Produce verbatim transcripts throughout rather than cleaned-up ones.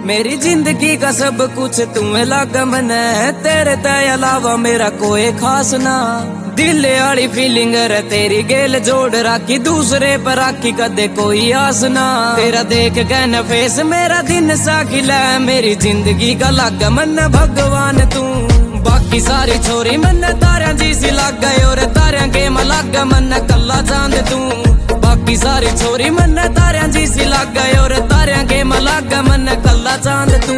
मेरी जिंदगी का सब कुछ तुम्हें लगा मन, तेरे ते अलावा मेरा कोई खास ना। दिल आली फीलिंग रे तेरी गेल जोड़ राखी, दूसरे पर राखी कदे कोई आस ना। तेरा देख के न फेस मेरा दिन सा खिला, मेरी जिंदगी का लगा मन भगवान तू। बाकी सारी छोरी मन तारिया जी सी लग गए, और तारिया के मलग मन कल्ला चांद तू। बाकी सारी छोरी मन तारिया जी सी लग गए, और तारिया के मलग मन कल्ला चांद तू।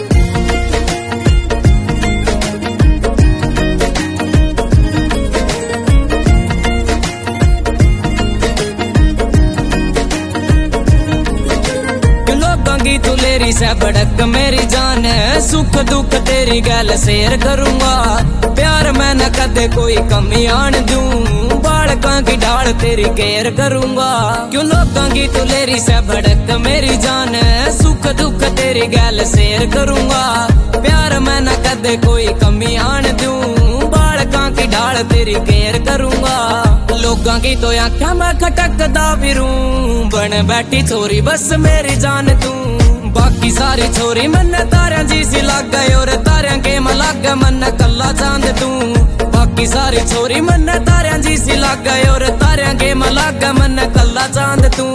लोगों तू लेरी से बड़क मेरी जान, सुख दुख तेरी गल शेयर करूंगा। प्यार मैं न कदे कोई कमी आन दूं, बालका की ढाल तेरी केयर करूंगा। क्यों लोगों की तू लेरी से बड़क मेरी जान, सुख दुख तेरी गल शेयर करूंगा। प्यार मैं न कदे कोई कमी आन दूं, बालका की ढाल तेरी केयर करूंगा। लोगों की तो आख्या मैं खटकदा फिरूं, बन बैठी छोरी बस मेरी जान तू। बाकी सारी छोरी मन तारिया जी सी लग गए, और तारिया के मलग मन कल्ला चांद तू। बाकी सारी छोरी मन तारिया जी सी लग गए, और तारिया के मलग मन कल्ला चांद तू।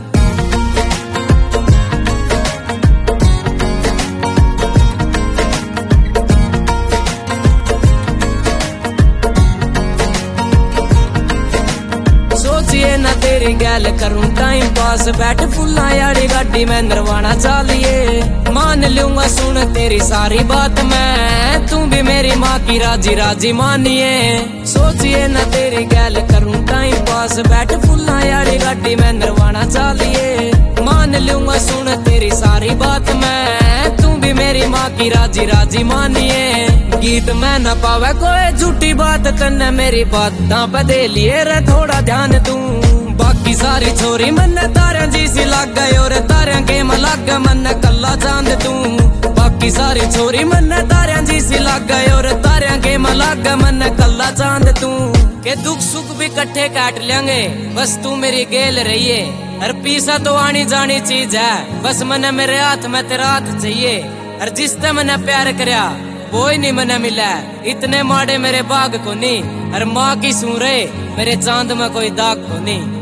सोचिए न तेरी गैल करूं टाइम पास, बैठ फुल्ला यारी गाड़ी में नरवाना चालिए। मान लूंगा सुन तेरी सारी बात मैं, तू भी मेरी माँ की राजी राजी मानिए। सोचिए न तेरी गैल करूं टाइम पास, बैठ फुल्ला यारी गाड़ी में नरवाना चालिए। मान लूंगा सुन तेरी सारी बात मैं, तू भी मेरी माँ की राजी राजी मानिए। गीत में न पावे कोई झूठी बात, तन्ने मेरी बात ना बदे लिए रे थोड़ा ध्यान तू। बाकी सारी छोरी मन तारिया जी सी लग गए, और तारिया के मलग मन कल्ला चांद तू। बाकी सारी छोरी मन तारिया जी सी लग गए, और तारिया के मलग मन कल्ला चांद तू। के दुख सुख भी कट्ठे काट लेंगे, बस तू मेरी गेल रहिए। हर पीसा तो आनी जानी चीज है, बस मने मेरे हाथ में तेरा हाथ चाहिए। हर जिसने मने प्यार करया वो ही नहीं मने मिला, इतने माड़े मेरे बाग को नहीं। हर माँ की सूरे मेरे चांद में कोई दाग को नहीं।